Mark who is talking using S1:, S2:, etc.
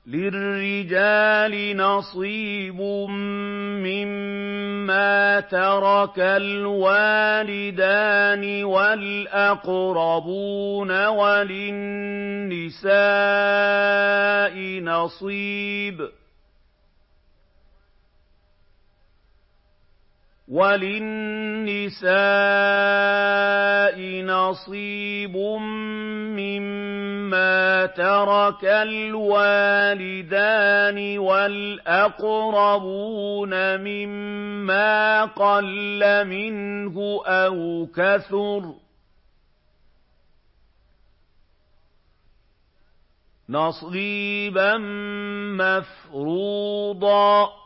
S1: لِّلرِّجَالِ نَصِيبٌ مِّمَّا تَرَكَ الْوَالِدَانِ وَالْأَقْرَبُونَ وَلِلنِّسَاءِ نَصِيبٌ مِّمَّا تَرَكَ الْوَالِدَانِ وَالْأَقْرَبُونَ مِمَّا قَلَّ مِنْهُ أَوْ كَثُرَ نَصِيبًا مَّفْرُوضًا